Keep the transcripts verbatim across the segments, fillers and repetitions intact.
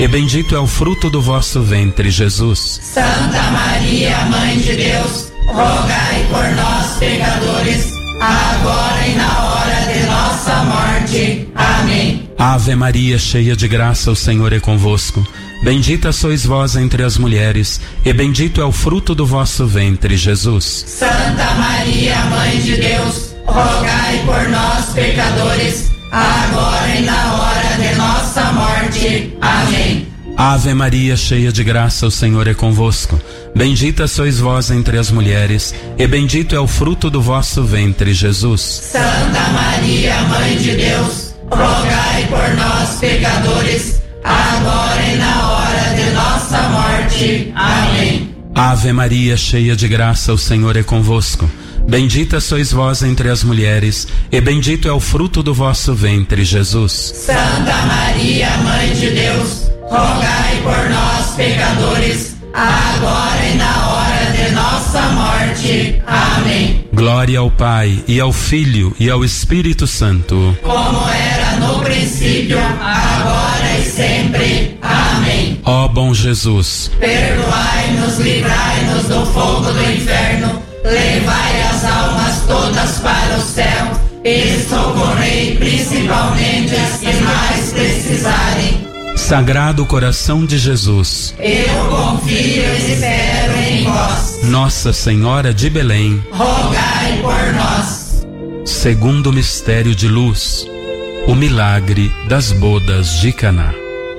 e bendito é o fruto do vosso ventre, Jesus. Santa Maria, Mãe de Deus, rogai por nós, pecadores, agora e na hora de nossa morte. Amém. Ave Maria, cheia de graça, o Senhor é convosco. Bendita sois vós entre as mulheres, e bendito é o fruto do vosso ventre, Jesus. Santa Maria, Mãe de Deus, rogai por nós, pecadores, agora e na hora de nossa morte. Amém. Ave Maria, cheia de graça, o Senhor é convosco. Bendita sois vós entre as mulheres, e bendito é o fruto do vosso ventre, Jesus. Santa Maria, Mãe de Deus, rogai por nós, pecadores, agora e na hora de nossa morte. Amém. Ave Maria, cheia de graça, o Senhor é convosco. Bendita sois vós entre as mulheres, e bendito é o fruto do vosso ventre, Jesus. Santa Maria, Mãe de Deus, rogai por nós, pecadores, agora e na hora de nossa morte. Amém. Glória ao Pai, e ao Filho, e ao Espírito Santo. Como era no princípio, agora e sempre. Amém. Ó bom Jesus, perdoai-nos, livrai-nos do fogo do inferno, levai as almas todas para o céu, e socorrei principalmente as que mais precisarem. Sagrado Coração de Jesus, eu confio e espero em vós. Nossa Senhora de Belém, rogai por nós. Segundo mistério de luz, o milagre das bodas de Caná.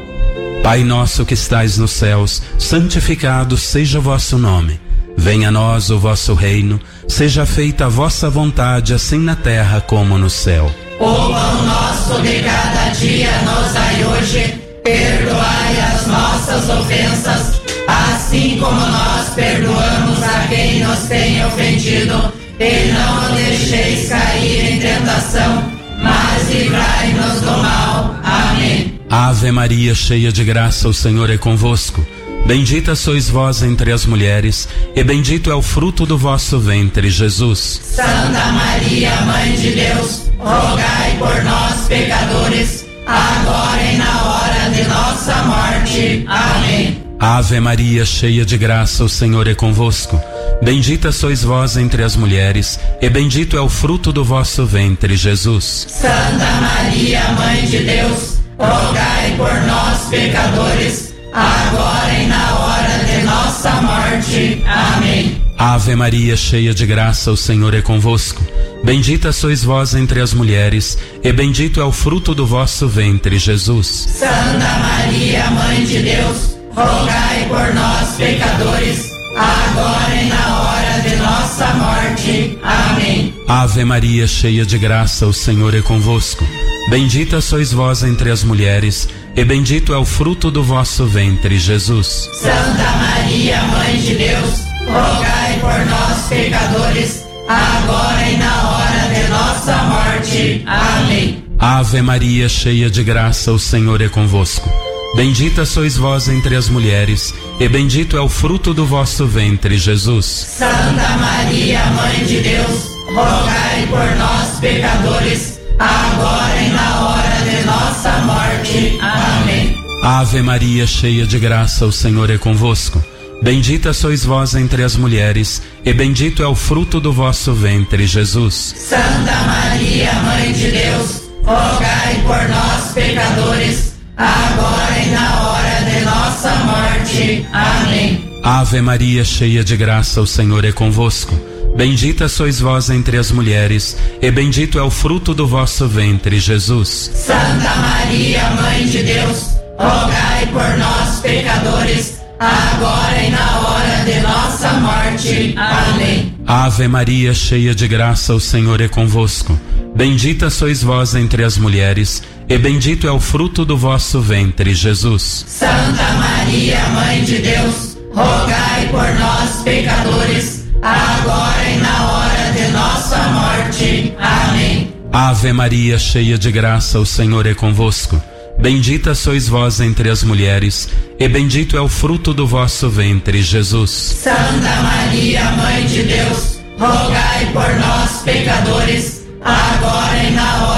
Pai nosso que estais nos céus, santificado seja o vosso nome. Venha a nós o vosso reino, seja feita a vossa vontade, assim na terra como no céu. O pão nosso de cada dia nos dai hoje, perdoai as nossas ofensas, assim como nós perdoamos a quem nos tem ofendido, e não nos deixeis cair em tentação, mas livrai-nos do mal. Amém. Ave Maria, cheia de graça, o Senhor é convosco. Bendita sois vós entre as mulheres, e bendito é o fruto do vosso ventre, Jesus. Santa Maria, Mãe de Deus, rogai por nós, pecadores, agora e na hora de nossa morte. Amém. Ave Maria, cheia de graça, o Senhor é convosco. Bendita sois vós entre as mulheres, e bendito é o fruto do vosso ventre, Jesus. Santa Maria, Mãe de Deus, rogai por nós, pecadores, agora e na hora de nossa morte. Amém. Ave Maria, cheia de graça, o Senhor é convosco. Bendita sois vós entre as mulheres, e bendito é o fruto do vosso ventre, Jesus. Santa Maria, Mãe de Deus, rogai por nós, pecadores, agora e na hora de nossa morte. Amém. Ave Maria, cheia de graça, o Senhor é convosco. Bendita sois vós entre as mulheres, e bendito é o fruto do vosso ventre, Jesus. Santa Maria, Mãe de Deus, rogai por nós, pecadores, agora e na hora de nossa morte. Amém. Ave Maria, cheia de graça, o Senhor é convosco. Bendita sois vós entre as mulheres, e bendito é o fruto do vosso ventre, Jesus. Santa Maria, Mãe de Deus, rogai por nós, pecadores, agora e na hora de nossa morte. Amém. Ave Maria, cheia de graça, o Senhor é convosco. Bendita sois vós entre as mulheres, e bendito é o fruto do vosso ventre, Jesus. Santa Maria, Mãe de Deus, rogai por nós, pecadores, agora e na hora de nossa morte. Amém. Ave Maria, cheia de graça, o Senhor é convosco. Bendita sois vós entre as mulheres, e bendito é o fruto do vosso ventre, Jesus. Santa Maria, Mãe de Deus, rogai por nós, pecadores, agora e na hora de nossa morte. Amém. Ave Maria, cheia de graça, o Senhor é convosco. Bendita sois vós entre as mulheres, e bendito é o fruto do vosso ventre, Jesus. Santa Maria, Mãe de Deus, rogai por nós, pecadores, agora e na hora de nossa morte. Amém. Ave Maria, cheia de graça, o Senhor é convosco. Bendita sois vós entre as mulheres, e bendito é o fruto do vosso ventre, Jesus. Santa Maria, Mãe de Deus, rogai por nós, pecadores, agora e na hora de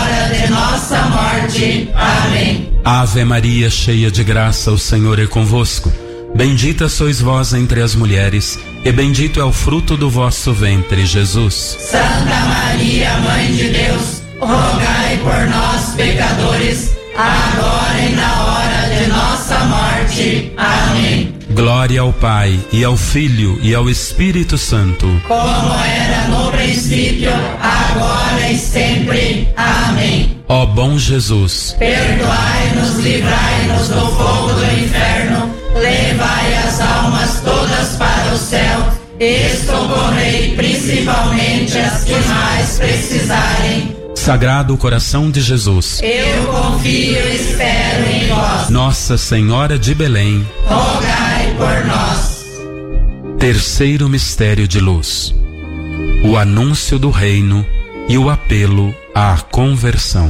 de nossa morte. Amém. Ave Maria, cheia de graça, o Senhor é convosco. Bendita sois vós entre as mulheres, e bendito é o fruto do vosso ventre, Jesus. Santa Maria, Mãe de Deus, rogai por nós, pecadores, agora e na hora de nossa morte. Amém. Glória ao Pai, e ao Filho, e ao Espírito Santo. Como era no princípio, agora e sempre. Amém. Ó bom Jesus, perdoai-nos, livrai-nos do fogo do inferno, levai as almas todas para o céu e socorrei principalmente as que mais precisarem. Sagrado Coração de Jesus, eu confio e espero em vós. Nossa Senhora de Belém, rogai por nós. Terceiro mistério de luz: o anúncio do reino e o apelo à conversão.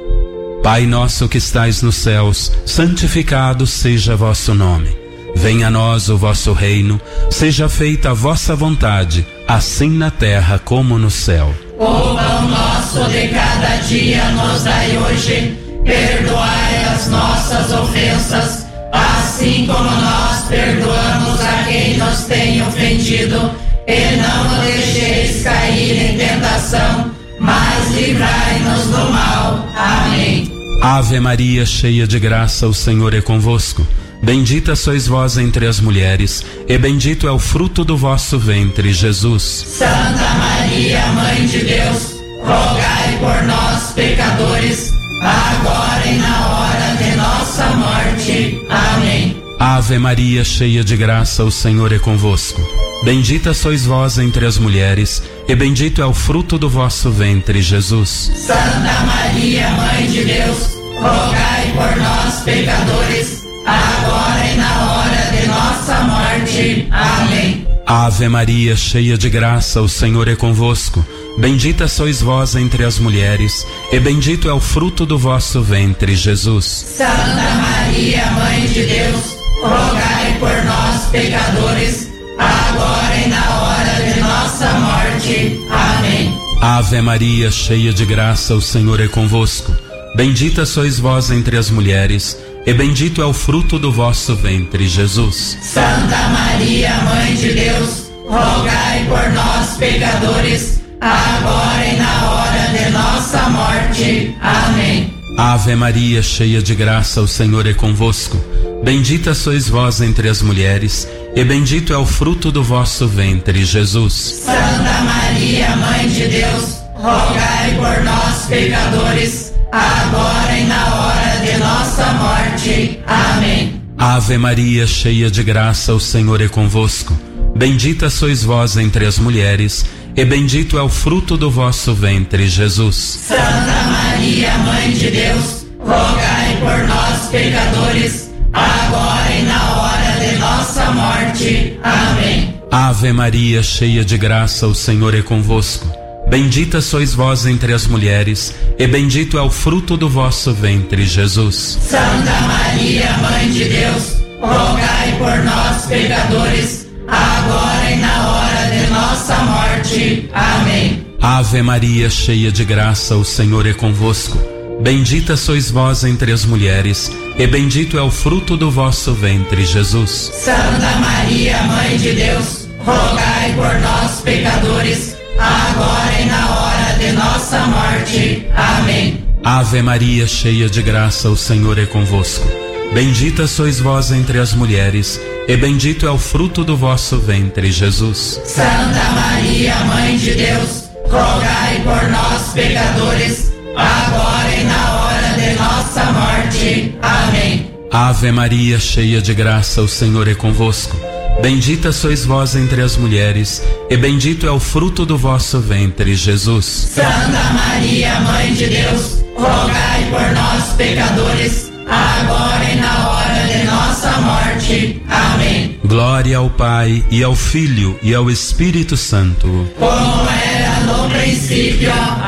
Pai nosso que estais nos céus, santificado seja vosso nome. Venha a nós o vosso reino, seja feita a vossa vontade, assim na terra como no céu. O pão nosso de cada dia nos dai hoje, perdoai as nossas ofensas, assim como nós perdoamos a quem nos tem ofendido, e não nos deixeis cair em tentação, mas livrai-nos do mal. Amém. Ave Maria, cheia de graça, o Senhor é convosco. Bendita sois vós entre as mulheres, e bendito é o fruto do vosso ventre, Jesus. Santa Maria, Mãe de Deus, rogai por nós, pecadores, agora e na hora de nossa morte. Amém. Ave Maria, cheia de graça, o Senhor é convosco. Bendita sois vós entre as mulheres, e bendito é o fruto do vosso ventre, Jesus. Santa Maria, Mãe de Deus, rogai por nós, pecadores, agora e na hora de nossa morte. Amém. Ave Maria, cheia de graça, o Senhor é convosco. Bendita sois vós entre as mulheres, e bendito é o fruto do vosso ventre, Jesus. Santa Maria, Mãe de Deus, rogai por nós, pecadores, agora e na hora de nossa morte. Amém. Ave Maria, cheia de graça, o Senhor é convosco. Bendita sois vós entre as mulheres, e bendito é o fruto do vosso ventre, Jesus. Santa Maria, Mãe de Deus, rogai por nós, pecadores, agora e na hora de nossa morte. Amém. Ave Maria, cheia de graça, o Senhor é convosco. Bendita sois vós entre as mulheres, e bendito é o fruto do vosso ventre, Jesus. Santa Maria, Mãe de Deus, rogai por nós, pecadores, agora e na hora de nossa morte. Amém. Ave Maria, cheia de graça, o Senhor é convosco. Bendita sois vós entre as mulheres, e bendito é o fruto do vosso ventre, Jesus. Santa Maria, Mãe de Deus, rogai por nós, pecadores, agora e na hora de nossa morte. Amém. Ave Maria, cheia de graça, o Senhor é convosco. Bendita sois vós entre as mulheres, e bendito é o fruto do vosso ventre, Jesus. Santa Maria, Mãe de Deus, rogai por nós, pecadores, agora e na hora de nossa morte. Amém. Ave Maria, cheia de graça, o Senhor é convosco. Bendita sois vós entre as mulheres, e bendito é o fruto do vosso ventre, Jesus. Santa Maria, Mãe de Deus, rogai por nós, pecadores, agora e na hora de nossa morte. Amém. Ave Maria, cheia de graça, o Senhor é convosco. Bendita sois vós entre as mulheres, e bendito é o fruto do vosso ventre, Jesus. Santa Maria, Mãe de Deus, rogai por nós, pecadores, agora e na hora de nossa morte. Amém. Ave Maria, cheia de graça, o Senhor é convosco. Bendita sois vós entre as mulheres, e bendito é o fruto do vosso ventre, Jesus. Santa Maria, Mãe de Deus, rogai por nós, pecadores, agora e na hora de nossa morte. Amém. Glória ao Pai, e ao Filho, e ao Espírito Santo. Como era no princípio,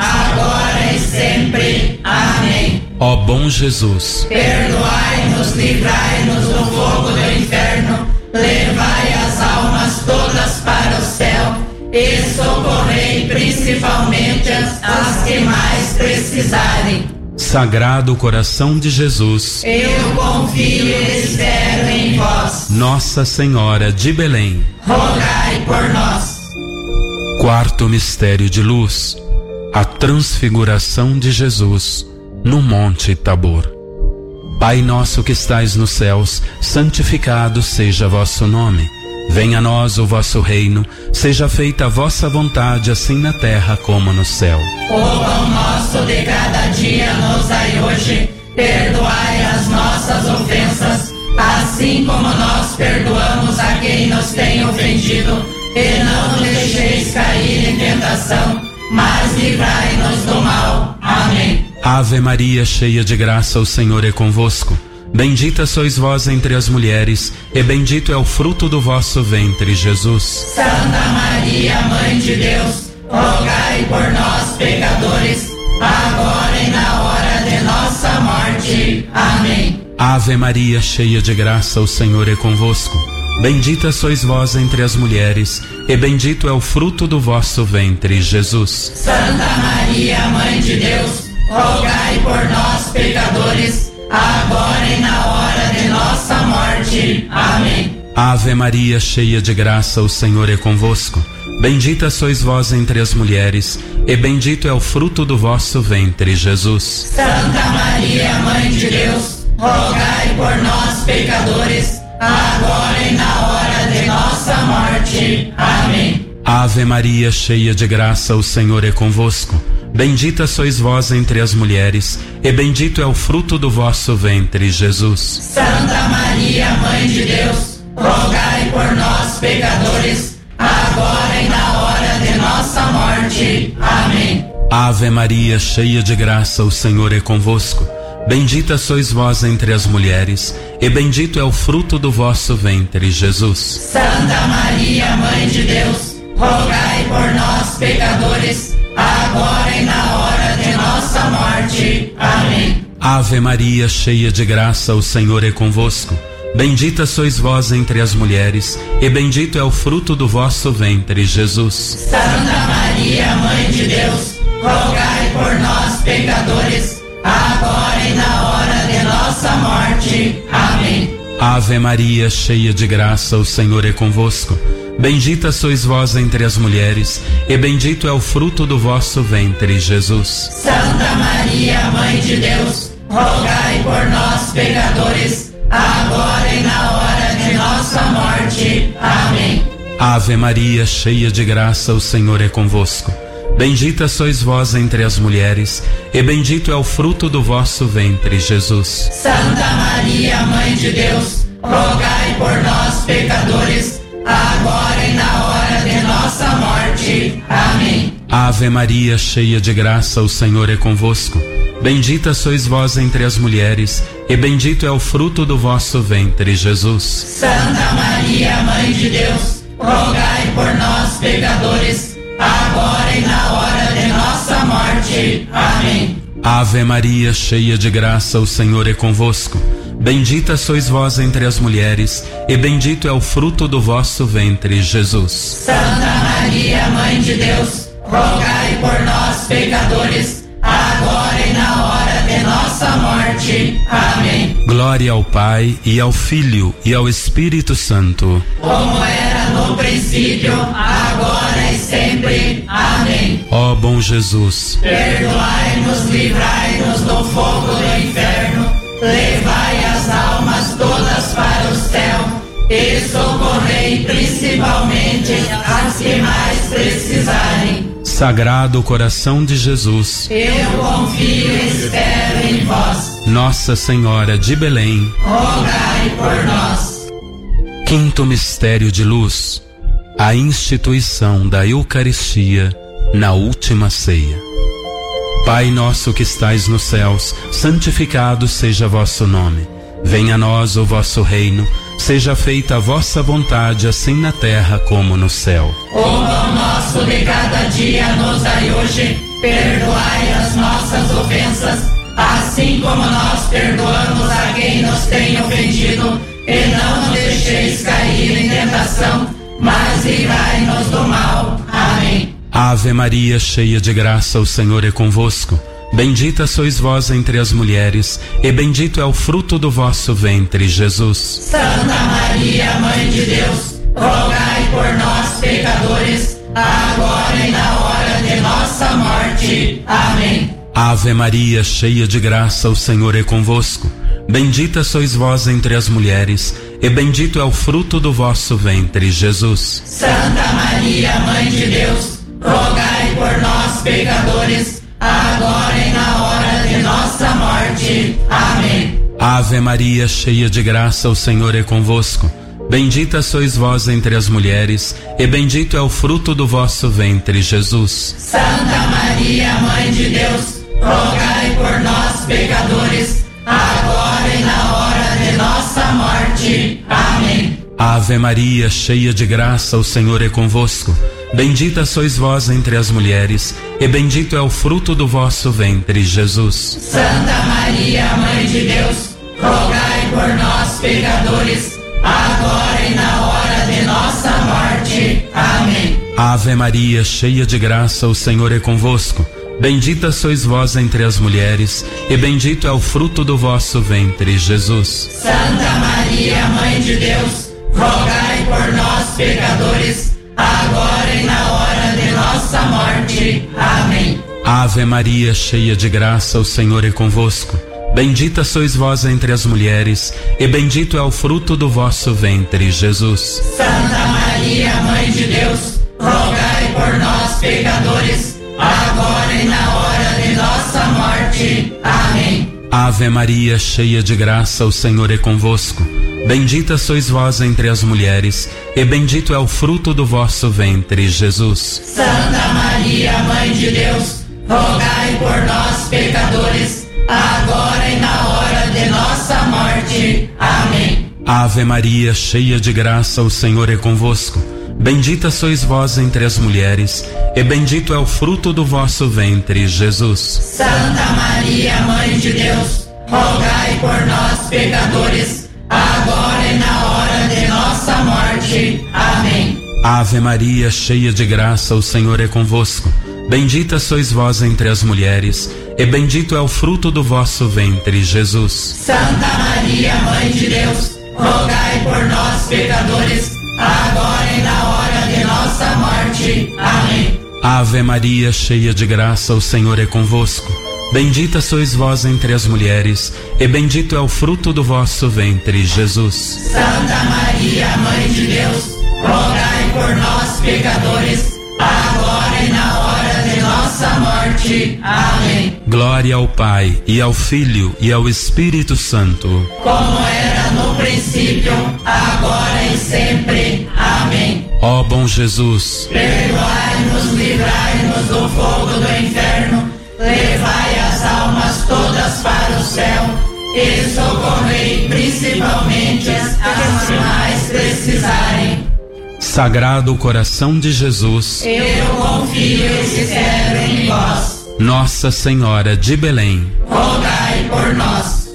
agora e sempre. Amém. Ó bom Jesus, perdoai-nos, livrai-nos do fogo do inferno, levai as almas todas para o céu e socorrei principalmente as, as que mais precisarem. Sagrado Coração de Jesus, eu confio e espero em vós. Nossa Senhora de Belém, rogai por nós. Quarto mistério de luz, a transfiguração de Jesus no Monte Tabor. Pai nosso que estais nos céus, santificado seja vosso nome. Venha a nós o vosso reino, seja feita a vossa vontade, assim na terra como no céu. O pão nosso de cada dia nos dai hoje, perdoai as nossas ofensas, assim como nós perdoamos a quem nos tem ofendido, e não nos deixeis cair em tentação, mas livrai-nos do mal. Amém. Ave Maria, cheia de graça, o Senhor é convosco. Bendita sois vós entre as mulheres, e bendito é o fruto do vosso ventre, Jesus. Santa Maria, Mãe de Deus, rogai por nós, pecadores, agora e na hora de nossa morte. Amém. Ave Maria, cheia de graça, o Senhor é convosco. Bendita sois vós entre as mulheres, e bendito é o fruto do vosso ventre, Jesus. Santa Maria, Mãe de Deus, rogai por nós, pecadores, agora e na hora de nossa morte. Amém. Ave Maria, cheia de graça, o Senhor é convosco. Bendita sois vós entre as mulheres, e bendito é o fruto do vosso ventre, Jesus. Santa Maria, Mãe de Deus, rogai por nós, pecadores, agora e na hora de nossa morte. Amém. Ave Maria, cheia de graça, o Senhor é convosco. Bendita sois vós entre as mulheres, e bendito é o fruto do vosso ventre, Jesus. Santa Maria, Mãe de Deus, rogai por nós, pecadores, agora e na hora de nossa morte. Amém. Ave Maria, cheia de graça, o Senhor é convosco. Bendita sois vós entre as mulheres, e bendito é o fruto do vosso ventre, Jesus. Santa Maria, Mãe de Deus, rogai por nós, pecadores, agora e na hora de nossa morte. Amém. Ave Maria, cheia de graça, o Senhor é convosco. Bendita sois vós entre as mulheres, e bendito é o fruto do vosso ventre, Jesus. Santa Maria, Mãe de Deus, rogai por nós, pecadores, agora e na hora de nossa morte. Amém. Ave Maria, cheia de graça, o Senhor é convosco. Bendita sois vós entre as mulheres, e bendito é o fruto do vosso ventre, Jesus. Santa Maria, Mãe de Deus, rogai por nós, pecadores, agora e na hora de nossa morte. Amém. Ave Maria, cheia de graça, o Senhor é convosco. Bendita sois vós entre as mulheres, e bendito é o fruto do vosso ventre, Jesus. Santa Maria, Mãe de Deus, rogai por nós, pecadores, agora e na hora de nossa morte. Amém. Ave Maria, cheia de graça, o Senhor é convosco. Bendita sois vós entre as mulheres, e bendito é o fruto do vosso ventre, Jesus. Santa Maria, Mãe de Deus, rogai por nós, pecadores, agora e na hora de nossa morte. Amém. Ave Maria, cheia de graça, o Senhor é convosco. Bendita sois vós entre as mulheres, e bendito é o fruto do vosso ventre, Jesus. Santa Maria, Mãe de Deus, rogai por nós, pecadores, agora e na hora de nossa morte. Amém. Glória ao Pai, e ao Filho, e ao Espírito Santo. Como era no princípio, agora e sempre. Amém. Ó bom Jesus, perdoai-nos, livrai-nos do fogo do inferno, levai as almas todas para o céu, e socorrei principalmente as que mais precisarem. Sagrado Coração de Jesus, eu confio e espero em vós. Nossa Senhora de Belém, rogai por nós. Quinto mistério de luz, a instituição da Eucaristia na última ceia. Pai nosso que estais nos céus, santificado seja vosso nome. Venha a nós o vosso reino, seja feita a vossa vontade, assim na terra como no céu. O pão nosso de cada dia nos dai hoje, perdoai as nossas ofensas, assim como nós perdoamos a quem nos tem ofendido, e não nos deixeis cair em tentação, mas livrai-nos do mal. Amém. Ave Maria, cheia de graça, o Senhor é convosco. Bendita sois vós entre as mulheres, e bendito é o fruto do vosso ventre, Jesus. Santa Maria, Mãe de Deus, rogai por nós, pecadores, agora e na hora de nossa morte. Amém. Ave Maria, cheia de graça, o Senhor é convosco. Bendita sois vós entre as mulheres, e bendito é o fruto do vosso ventre, Jesus. Santa Maria, Mãe de Deus, rogai por nós, pecadores, agora e na hora de nossa morte. Amém. Ave Maria, cheia de graça, o Senhor é convosco. Bendita sois vós entre as mulheres, e bendito é o fruto do vosso ventre, Jesus. Santa Maria, Mãe de Deus, rogai por nós, pecadores, agora e na hora de nossa morte. Amém. Ave Maria, cheia de graça, o Senhor é convosco. Bendita sois vós entre as mulheres, e bendito é o fruto do vosso ventre, Jesus. Santa Maria, Mãe de Deus, rogai por nós, pecadores, agora e na hora de nossa morte. Amém. Ave Maria, cheia de graça, o Senhor é convosco. Bendita sois vós entre as mulheres, e bendito é o fruto do vosso ventre, Jesus. Santa Maria, Mãe de Deus, rogai por nós, pecadores, agora e na hora de nossa morte. Amém. Ave Maria, cheia de graça, o Senhor é convosco. Bendita sois vós entre as mulheres, e bendito é o fruto do vosso ventre, Jesus. Santa Maria, Mãe de Deus, rogai por nós, pecadores, agora e na hora de nossa morte. Amém. Ave Maria, cheia de graça, o Senhor é convosco. Bendita sois vós entre as mulheres, e bendito é o fruto do vosso ventre, Jesus. Santa Maria, Mãe de Deus, rogai por nós, pecadores, agora e na hora de nossa morte. Amém. Ave Maria, cheia de graça, o Senhor é convosco. Bendita sois vós entre as mulheres, e bendito é o fruto do vosso ventre, Jesus. Santa Maria, Mãe de Deus, rogai por nós, pecadores, agora e na hora de nossa morte. Amém. Ave Maria, cheia de graça, o Senhor é convosco. Bendita sois vós entre as mulheres, e bendito é o fruto do vosso ventre, Jesus. Santa Maria, Mãe de Deus, rogai por nós, pecadores, agora e na hora de nossa morte. Amém. Ave Maria, cheia de graça, o Senhor é convosco. Bendita sois vós entre as mulheres, e bendito é o fruto do vosso ventre, Jesus. Santa Maria, Mãe de Deus, rogai por nós, pecadores, agora e na hora de nossa morte. Amém. Glória ao Pai, e ao Filho, e ao Espírito Santo. Como era no princípio, agora e sempre. Amém. Ó bom Jesus, perdoai-nos, livrai-nos do fogo do inferno, levai as almas todas para o céu e socorrei principalmente as que mais precisarem. Sagrado Coração de Jesus, eu confio e espero em vós. Nossa Senhora de Belém, rogai por nós.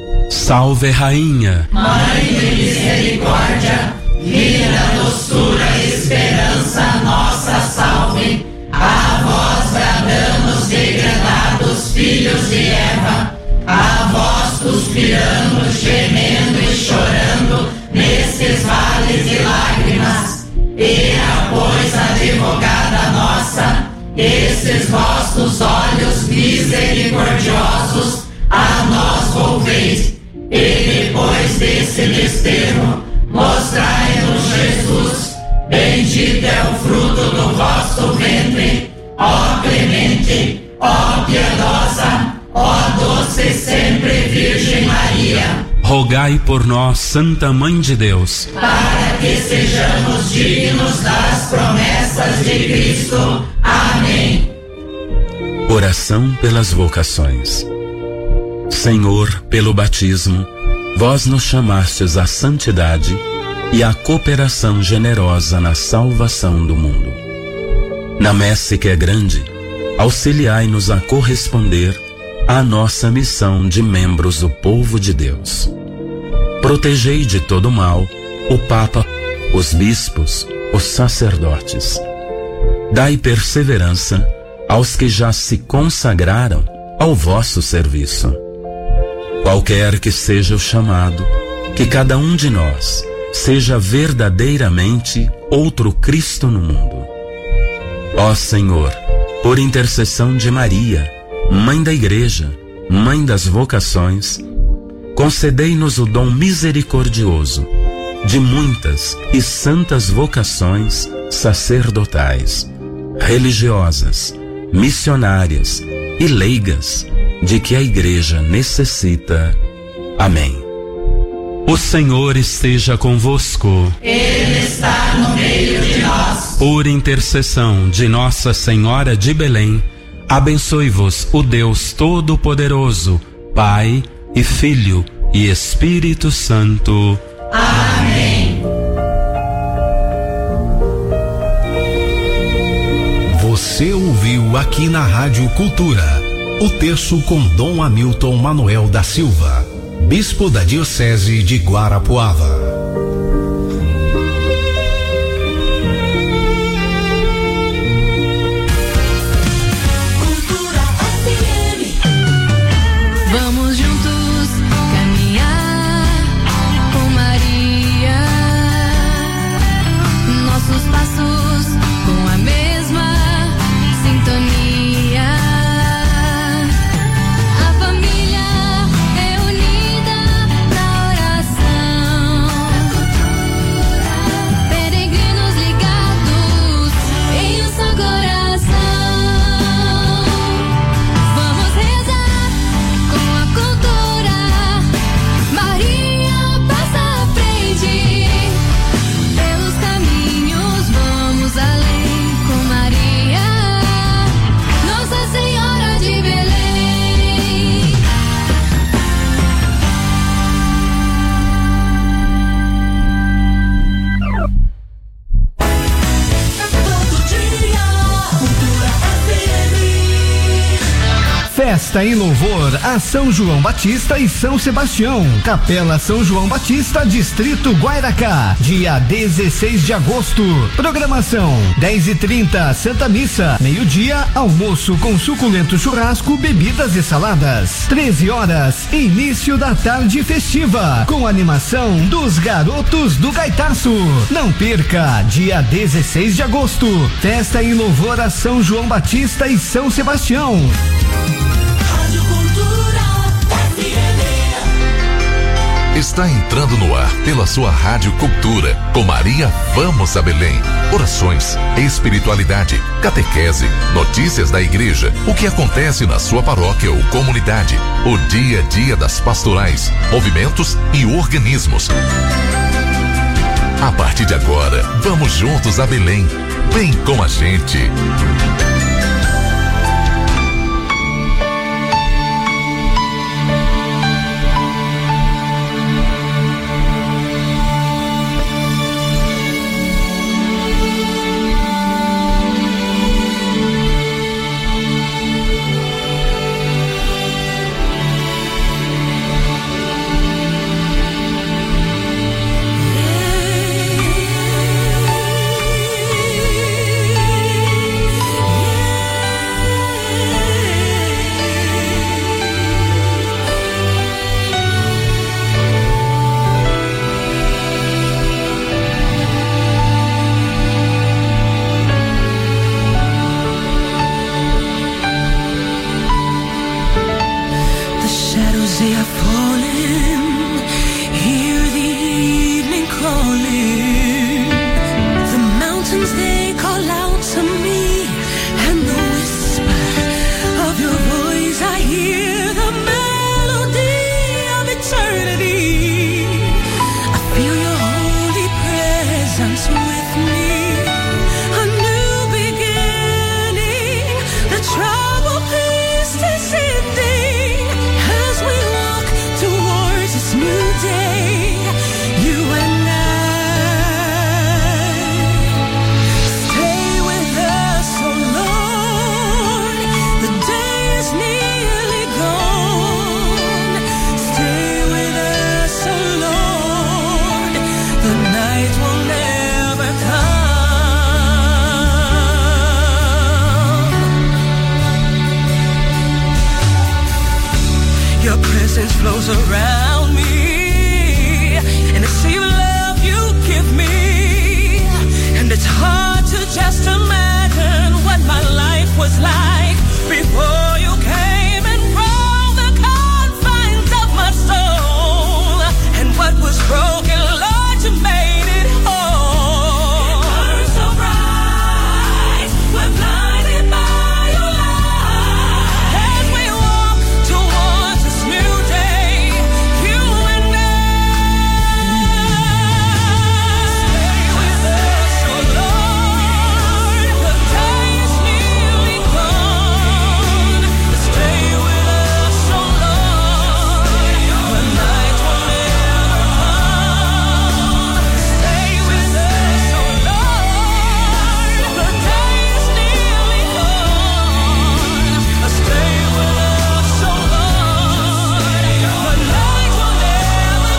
Salve Rainha, Mãe de misericórdia, vida, doçura e esperança, nossa salve. A vós bradamos, degradados filhos de Eva, a vós suspirando, gemendo e chorando nesses vales de lágrimas. E a pois advogada nossa, esses vossos olhos misericordiosos a nós volveis, e depois desse desterro mostrai-nos Jesus. Bendito é o fruto do vosso ventre, ó clemente, ó piedosa, ó doce sempre Virgem Maria. Rogai por nós, Santa Mãe de Deus, para que sejamos dignos das promessas de Cristo. Amém. Oração pelas vocações. Senhor, pelo batismo, vós nos chamastes à santidade e à cooperação generosa na salvação do mundo. Na messe que é grande, auxiliai-nos a corresponder à nossa missão de membros do povo de Deus. Protegei de todo mal o Papa, os bispos, os sacerdotes. Dai perseverança aos que já se consagraram ao vosso serviço. Qualquer que seja o chamado, que cada um de nós seja verdadeiramente outro Cristo no mundo. Ó Senhor, por intercessão de Maria, Mãe da Igreja, Mãe das vocações, concedei-nos o dom misericordioso de muitas e santas vocações sacerdotais, religiosas, missionárias e leigas de que a Igreja necessita. Amém. O Senhor esteja convosco. Ele está no meio de nós. Por intercessão de Nossa Senhora de Belém, abençoe-vos o Deus Todo-Poderoso, Pai e Filho e Espírito Santo. Amém. Você ouviu aqui na Rádio Cultura o terço com Dom Hamilton Manuel da Silva, Bispo da Diocese de Guarapuava. Vamos juntos caminhar com Maria, nossos passos com a mesma sintonia. A família é unida na oração, peregrinos ligados em um só coração. Vamos rezar com a cultura. Maria passa à frente, pelos caminhos vamos além com Maria, Nossa Senhora de Belém. Todo dia, Cultura F M. Festa em louvor a São João Batista e São Sebastião. Capela São João Batista, Distrito Guairacá, dia dezesseis de agosto. Programação: dez e trinta Santa Missa, meio-dia almoço com suculento churrasco, bebidas e saladas. treze horas início da tarde festiva com animação dos Garotos do Gaitaço. Não perca, dia dezesseis de agosto, festa em louvor a São João Batista e São Sebastião. Rádio Cultura F M. Está entrando no ar pela sua Rádio Cultura. Com Maria, vamos a Belém. Orações, espiritualidade, catequese, notícias da igreja, o que acontece na sua paróquia ou comunidade, o dia a dia das pastorais, movimentos e organismos. A partir de agora, vamos juntos a Belém. Vem com a gente. New day, you and I. arms around me, and the sea of love you give me, and it's hard to just imagine what my life was like before you came and broke the confines of my soul, and what was broken, Lord, you made it whole. It burns so bright, we're blinded by your light. As we walk towards this new day, you and I. Stay with us, oh Lord, the day is nearly gone. Stay with us, oh Lord, the night will never come. Stay with us, oh Lord, the day is nearly gone. Stay with us, oh Lord, the night will never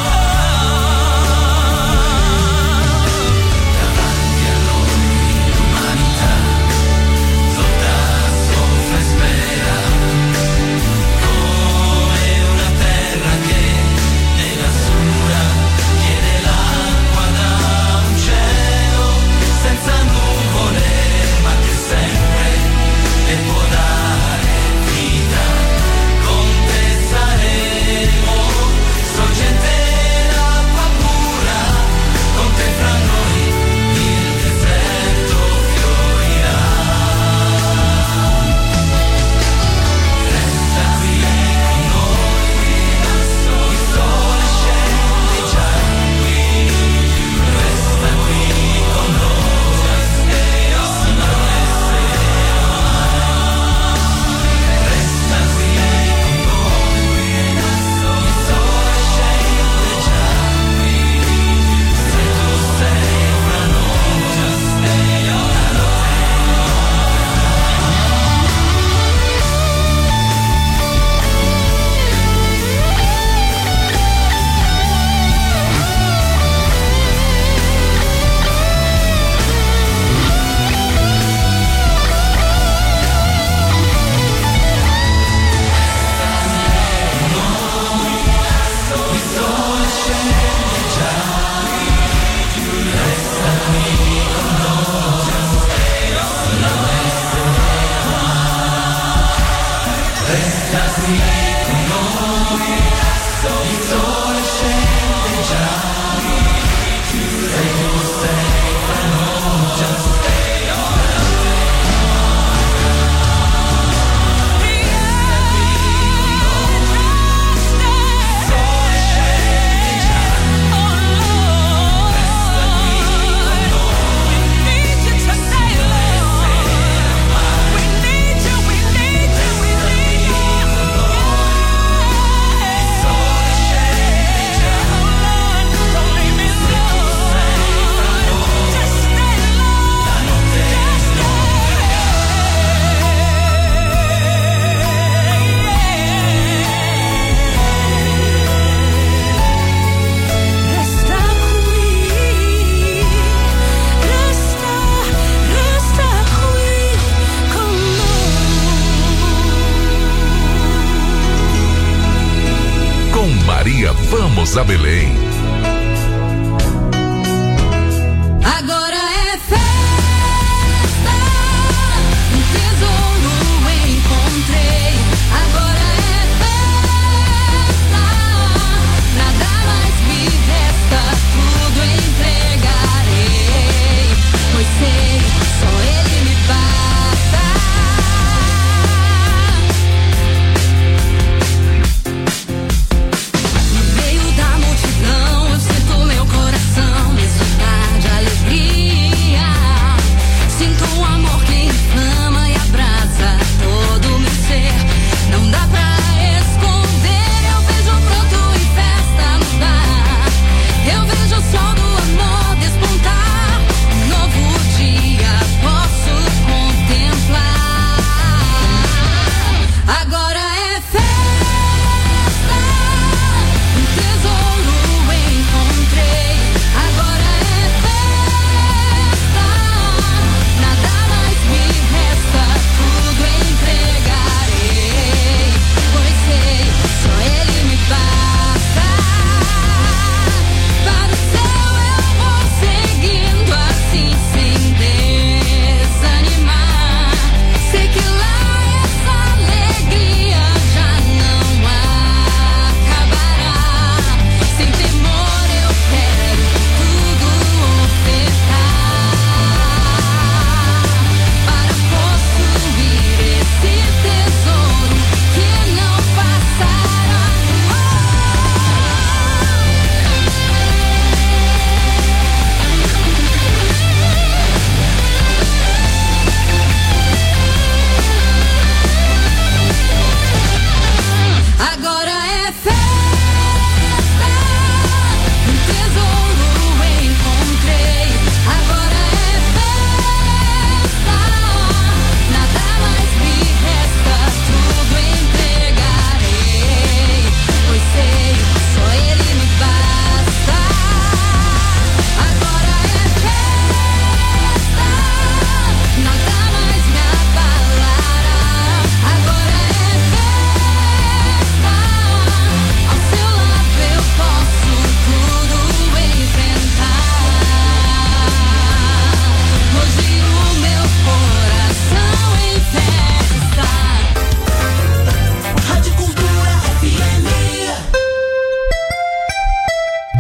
Vamos a Belém. Agora é festa, um tesouro encontrei. Agora é festa, nada mais me resta, tudo entregarei. Pois sei, só Ele me basta. No meio da multidão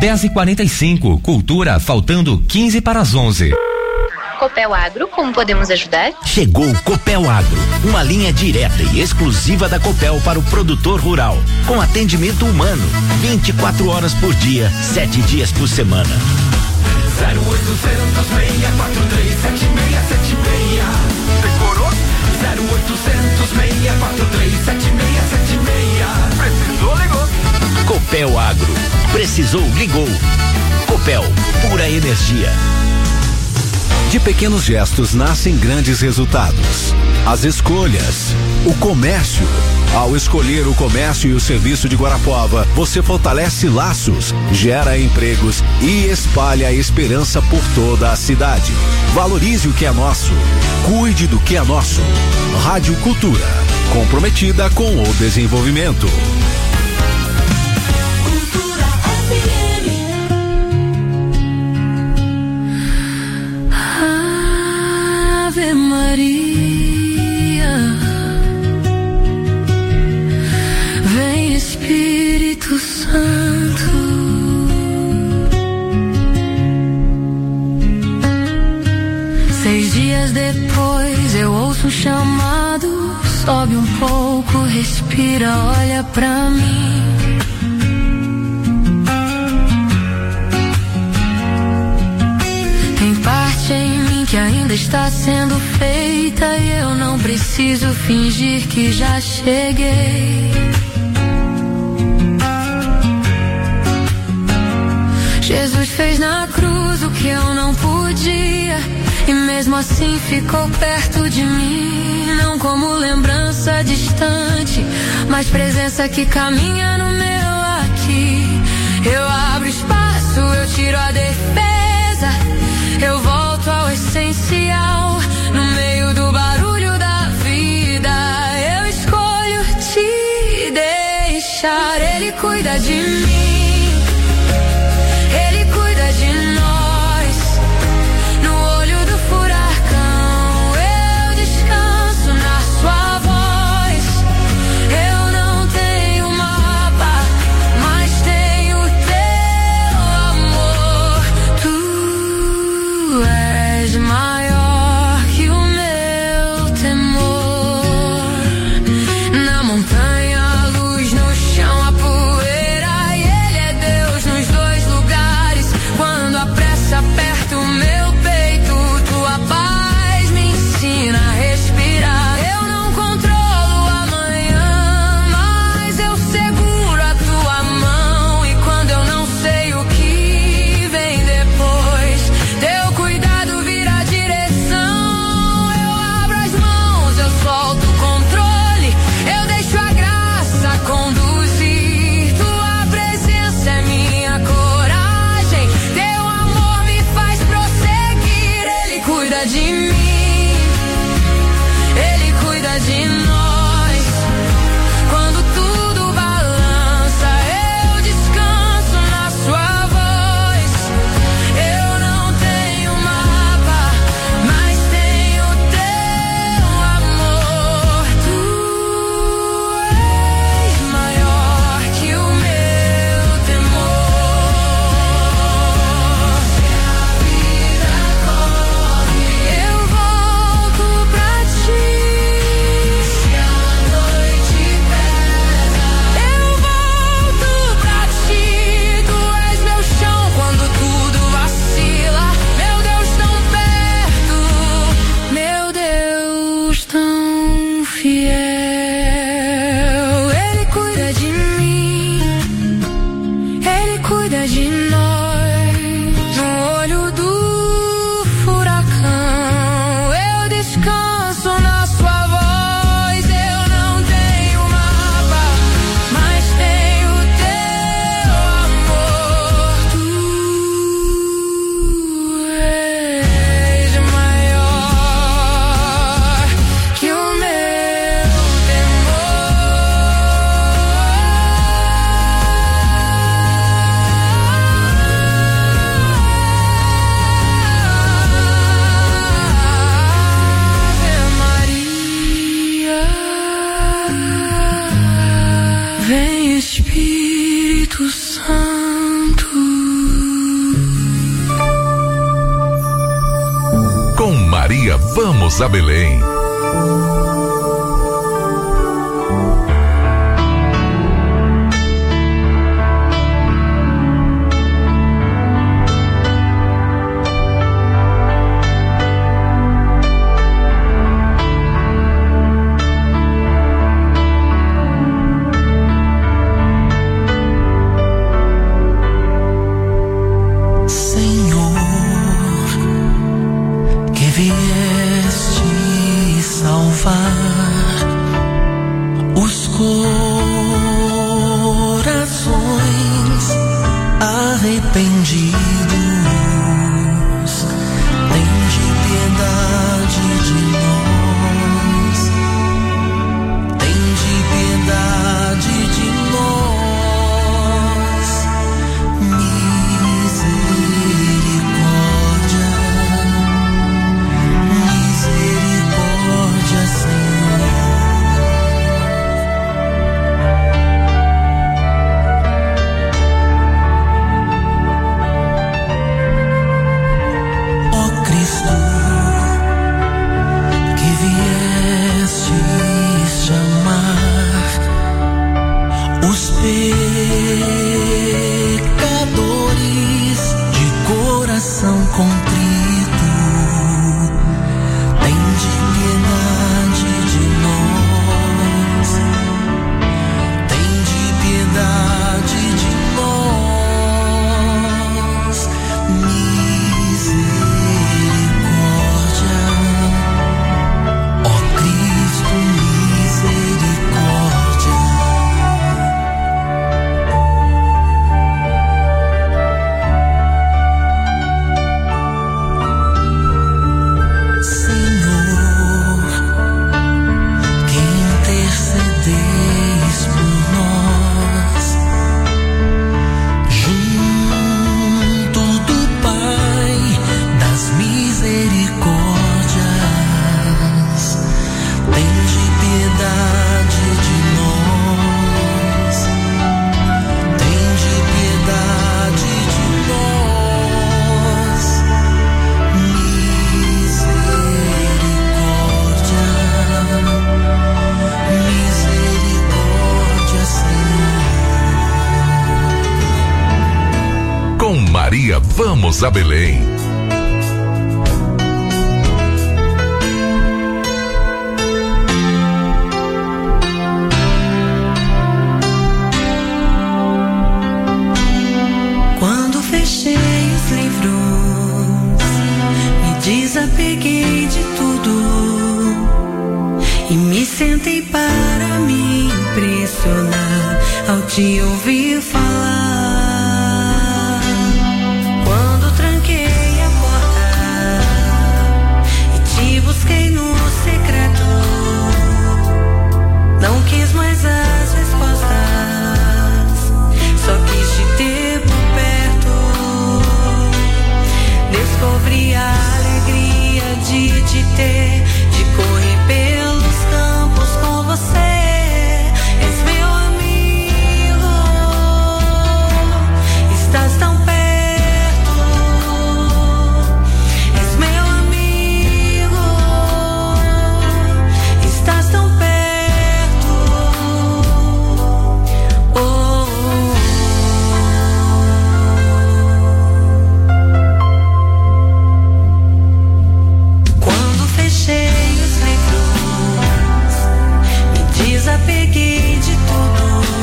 dez e quarenta e cinco. Cultura faltando quinze para as onze. Copel Agro, como podemos ajudar? Chegou o Copel Agro, uma linha direta e exclusiva da Copel para o produtor rural, com atendimento humano, vinte e quatro horas por dia, sete dias por semana. zero oitocentos, seis quatro três, sete seis sete seis. Decorou? zero oitocentos, seis quatro três, sete seis sete seis. Precisou, ligou. Copel Agro. Precisou, ligou. Copel, pura energia. De pequenos gestos nascem grandes resultados. As escolhas, o comércio. Ao escolher o comércio e o serviço de Guarapuava, você fortalece laços, gera empregos e espalha a esperança por toda a cidade. Valorize o que é nosso. Cuide do que é nosso. Rádio Cultura, comprometida com o desenvolvimento. Cultura F M. Ave Maria, vem Espírito Santo. Seis dias depois eu ouço um chamado, sobe um pouco, respira, olha pra mim. Tem parte em mim que ainda está sendo feita e eu não preciso fingir que já cheguei. Jesus fez na cruz o que eu não podia e mesmo assim ficou perto de mim. Não como lembrança distante, mas presença que caminha no meu aqui. Eu abro espaço, eu tiro a defesa, eu volto ao essencial. No meio do barulho da vida, eu escolho te deixar. Ele cuida de mim, Ele cuida de nós. No olho do furacão, eu descanso na sua voz. Eu não tenho mapa, mas tenho teu amor. Tu és maior que o meu temor. Na montanha, a luz, no chão, a poeira, e Ele é Deus nos dois lugares. Quando a pressa aperta o meu peito, tua paz me ensina a respirar. Eu não controlo o amanhã, mas eu seguro a tua mão. E quando eu não sei o que vem depois, teu cuidado vira a direção. Eu abro as mãos, eu solto o controle, eu deixo a graça conduzir. Tua presença é minha coragem, teu amor me faz prosseguir. Ele cuida de mim, Ele cuida de nós. Quando tudo balança, eu descanso na sua voz. Eu não tenho mapa, mas tenho teu amor. Tu és maior que o meu temor. Se a vida corre, eu Maria, vamos a Belém. Maria, vamos a Belém. Quando fechei os livros, me desapeguei de tudo e me sentei para me impressionar ao te ouvir falar. Busquei no secreto, não quis mais as respostas, só quis te ter por perto. Descobri a alegria de te ter, de correr pelos campos com você. És meu amigo, estás tão perto. Desapeguei de tudo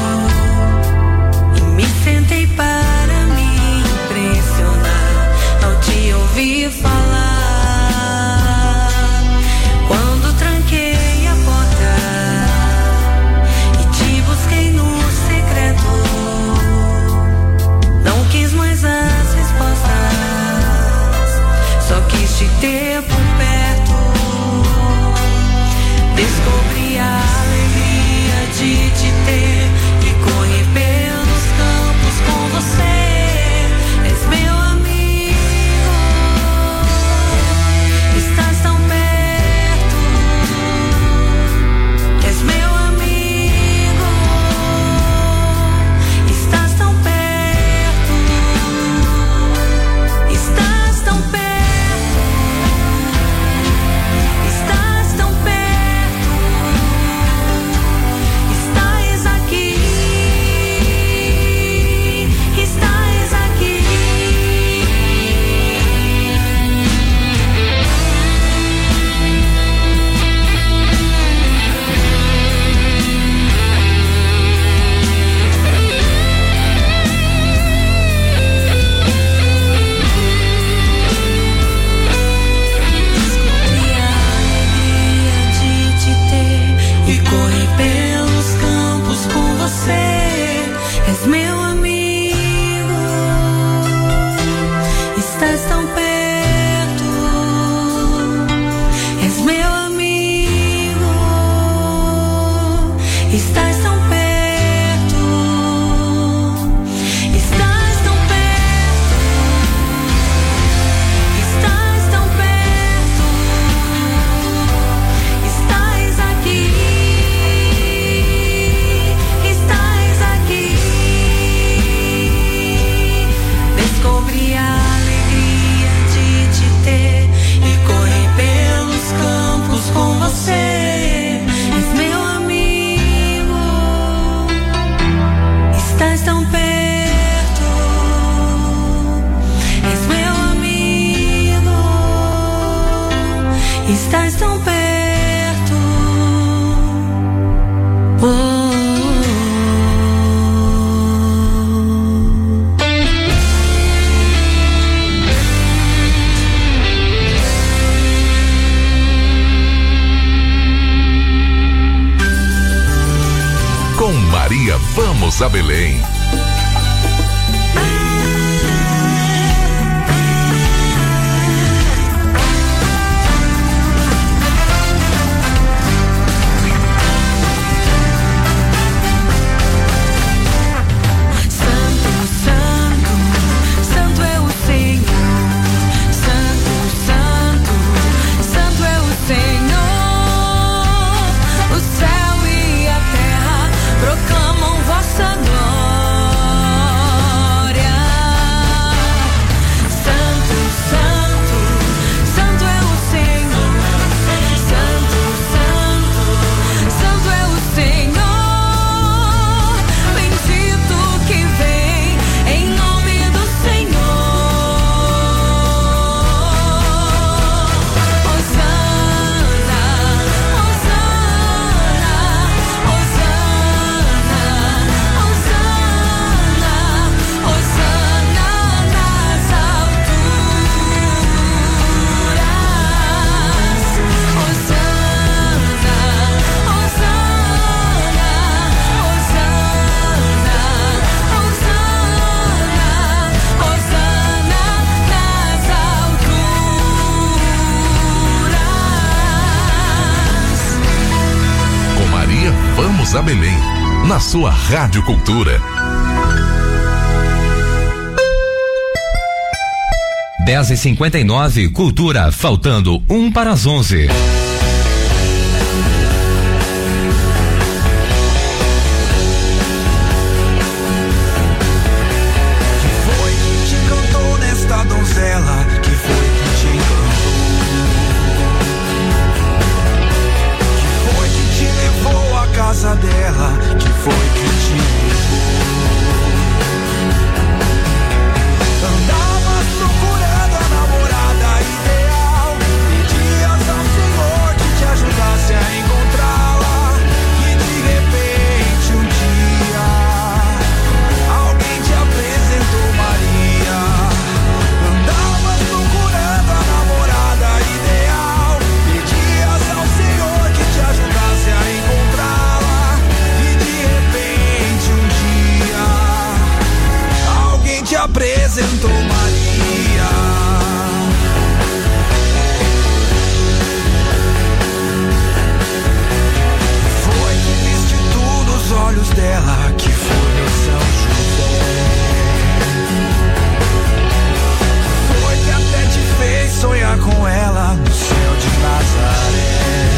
e me sentei para me impressionar ao te ouvir falar. Quando tranquei a porta e te busquei no secreto, não quis mais as respostas, só quis te ter por perto. Descobri a de te ter e correr pelos campos com você. És meu amigo, estás tão perto. És meu amigo, estás tão perto. Estás tão perto. estás tão perto. Oh. Com Maria, vamos a Belém. A Belém, na sua Rádio Cultura. dez e cinquenta e nove, Cultura, faltando um para as onze. Dela, que foi que te andavas procurando a namorada ideal, pedias ao Senhor que te ajudasse a encontrá-la, e de repente um dia alguém te apresentou Maria. Andavas procurando a namorada ideal, pedias ao Senhor que te ajudasse a encontrá-la. Te apresentou Maria. Foi que viste tudo os olhos dela, que foi o São José. Foi que até te fez sonhar com ela no céu de Nazaré.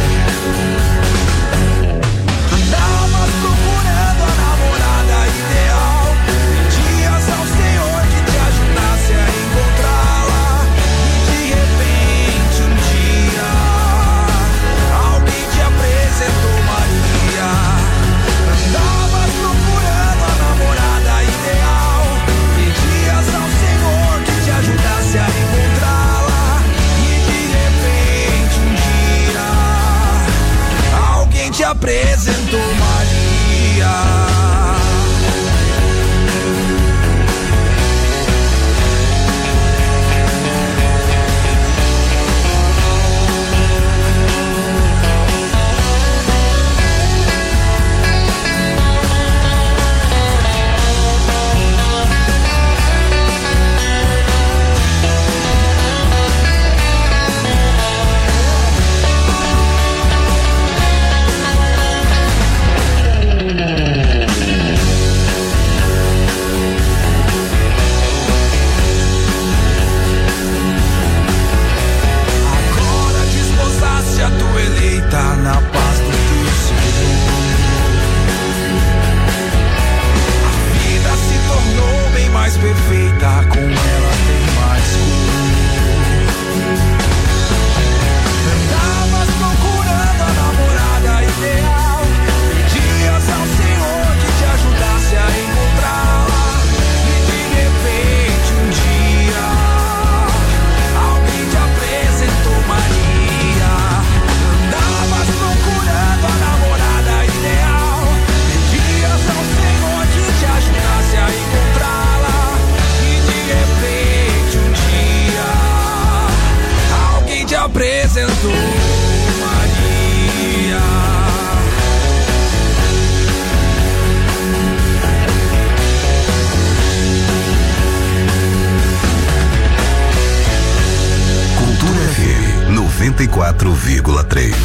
Andavas procurando a namorada ideal, ao Senhor que te ajudasse a encontrá-la, e de repente um dia alguém te apresentou Maria. Andavas procurando a namorada ideal, pedias ao Senhor que te ajudasse a encontrá-la, e de repente um dia alguém te apresentou Maria. Maria. Cultura F M noventa e quatro vírgula três.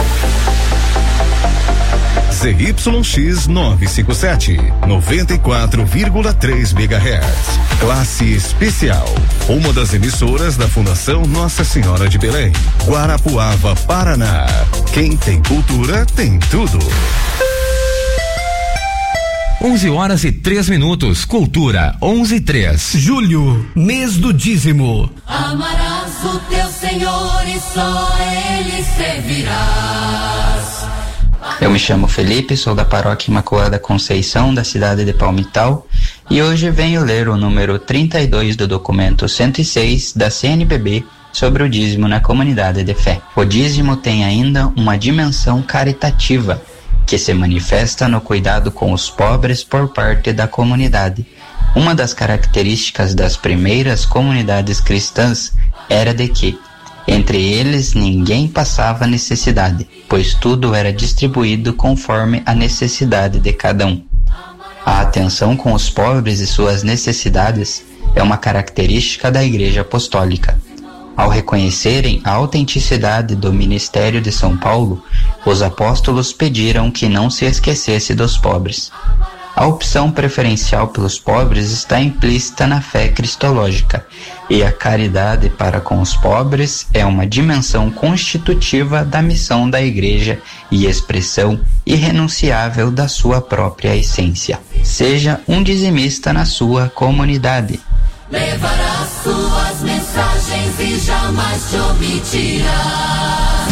Z Y X novecentos e cinquenta e sete, noventa e quatro vírgula três megahertz. Classe especial. Uma das emissoras da Fundação Nossa Senhora de Belém, Guarapuava, Paraná. Quem tem cultura tem tudo. onze horas e três minutos. Cultura onze e três. Julho, mês do dízimo. Amarás o teu Senhor e só Ele servirás. Eu me chamo Felipe, sou da Paróquia Imaculada Conceição, da cidade de Palmital, e hoje venho ler o número trinta e dois do documento cento e seis da C N B B sobre o dízimo na comunidade de fé. O dízimo tem ainda uma dimensão caritativa, que se manifesta no cuidado com os pobres por parte da comunidade. Uma das características das primeiras comunidades cristãs era de que, entre eles, ninguém passava necessidade, pois tudo era distribuído conforme a necessidade de cada um. A atenção com os pobres e suas necessidades é uma característica da Igreja Apostólica. Ao reconhecerem a autenticidade do ministério de São Paulo, os apóstolos pediram que não se esquecesse dos pobres. A opção preferencial pelos pobres está implícita na fé cristológica, e a caridade para com os pobres é uma dimensão constitutiva da missão da Igreja e expressão irrenunciável da sua própria essência. Seja um dizimista na sua comunidade. Levarás suas mensagens e jamais te omitirás.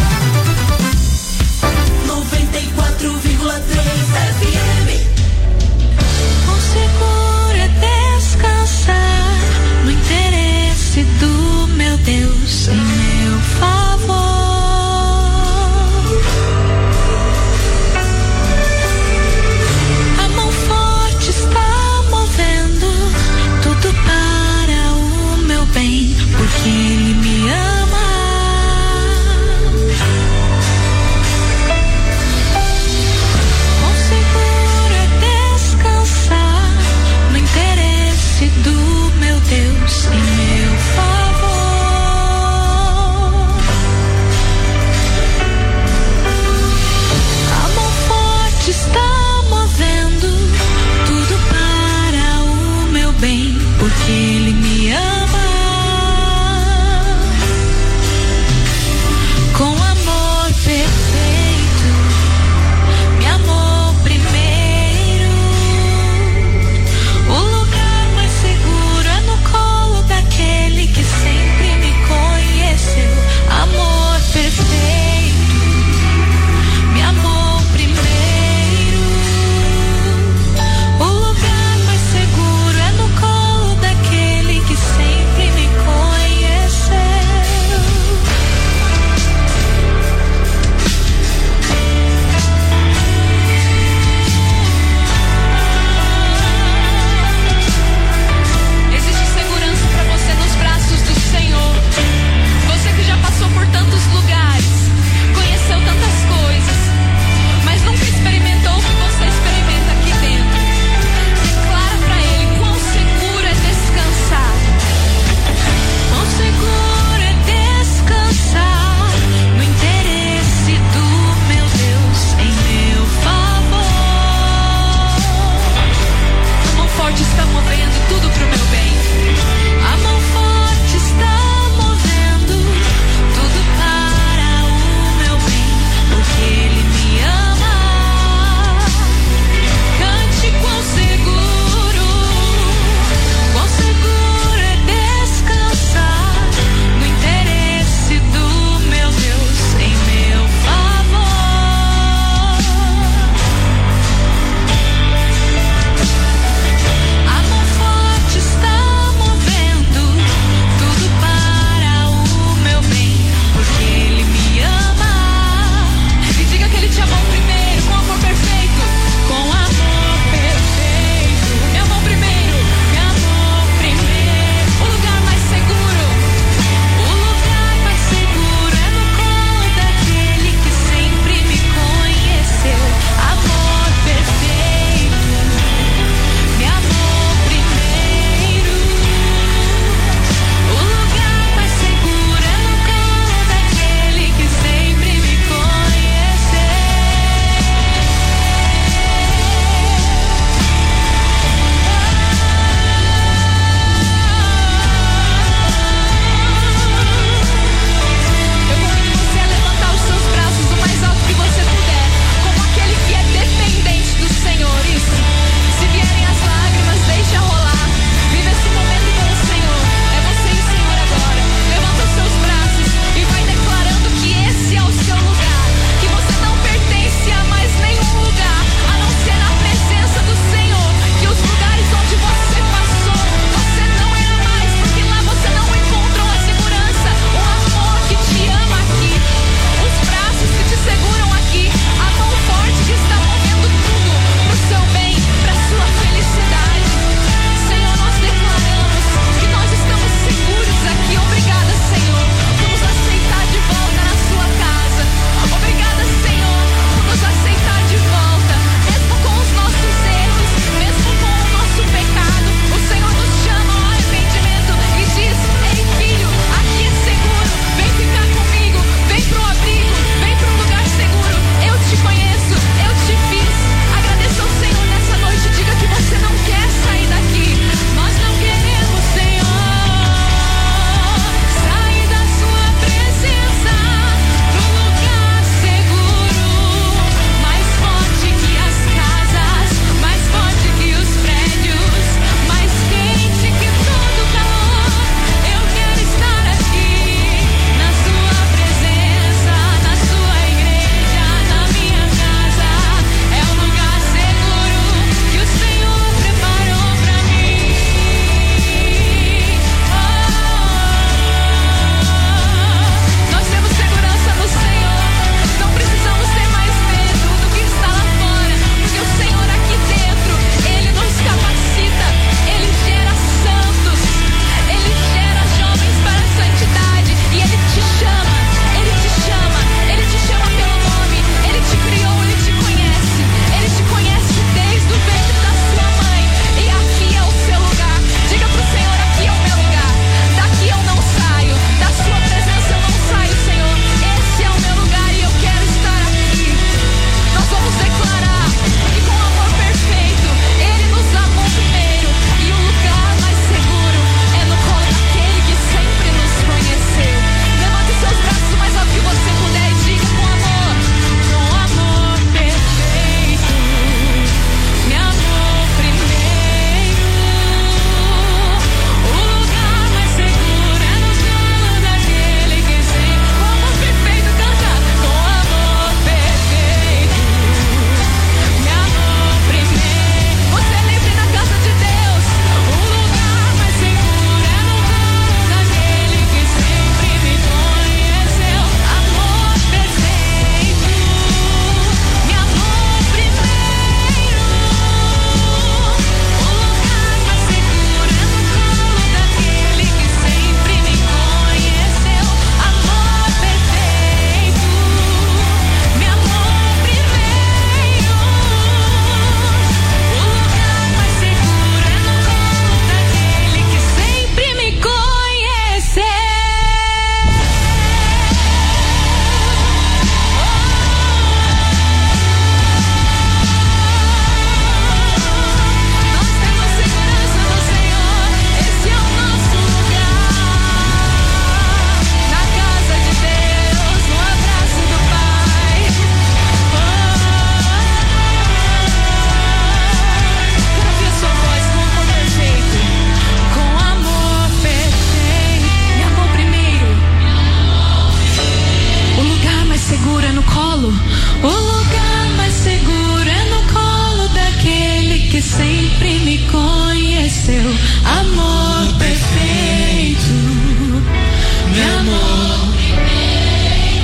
noventa e quatro vírgula três F M. O seguro é descansar no interesse do meu Deus em meu favor. A mão forte está movendo tudo para o meu bem, porque Ele me ama.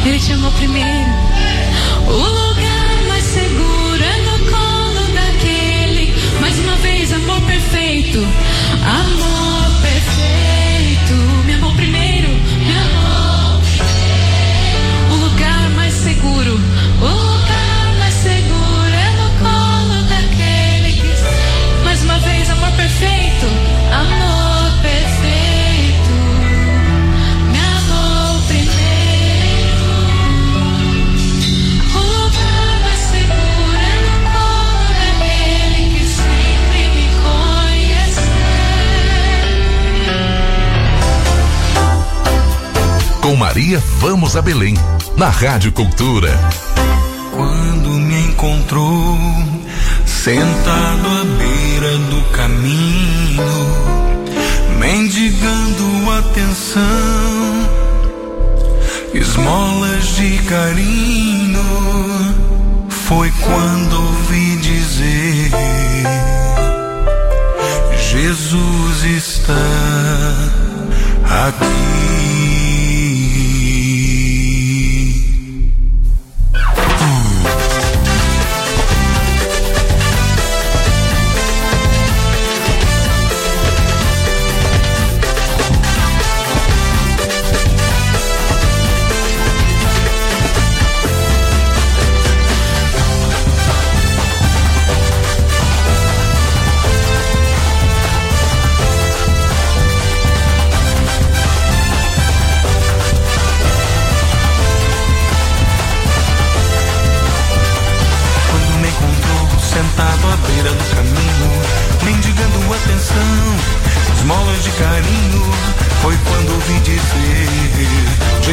Ele te amou primeiro. O lugar mais seguro é no colo daquele. Mais uma vez, amor perfeito. Amor perfeito. Me amou primeiro. Me amou primeiro. O lugar mais seguro. O lugar mais seguro é no colo daquele que. Mais uma vez, amor perfeito. Amor perfeito. Me amou primeiro. O lugar mais seguro é no colo daquele que sempre me conheceu. Com Maria, vamos a Belém, na Rádio Cultura. Quando me encontrou sentado à beira do caminho, mendigando atenção, esmolas de carinho, foi quando ouvi dizer: Jesus está aqui.